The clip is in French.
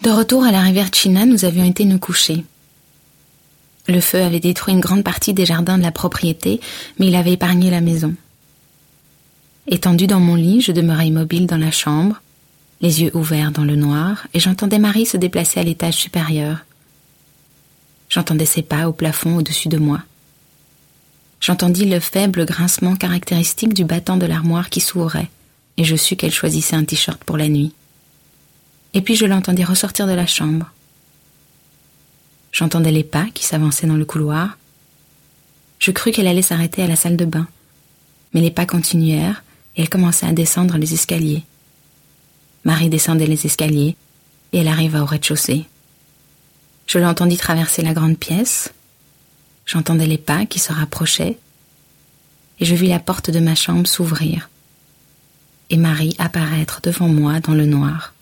De retour à la rivière China, nous avions été nous coucher. Le feu avait détruit une grande partie des jardins de la propriété, mais il avait épargné la maison. Étendue dans mon lit, je demeurais immobile dans la chambre, les yeux ouverts dans le noir, et j'entendais Marie se déplacer à l'étage supérieur. J'entendais ses pas au plafond au-dessus de moi. J'entendis le faible grincement caractéristique du battant de l'armoire qui s'ouvrait, et je sus qu'elle choisissait un t-shirt pour la nuit. Et puis je l'entendis ressortir de la chambre. J'entendais les pas qui s'avançaient dans le couloir. Je crus qu'elle allait s'arrêter à la salle de bain, mais les pas continuèrent et elle commençait à descendre les escaliers. Marie descendait les escaliers et elle arriva au rez-de-chaussée. Je l'entendis traverser la grande pièce. J'entendais les pas qui se rapprochaient et je vis la porte de ma chambre s'ouvrir et Marie apparaître devant moi dans le noir.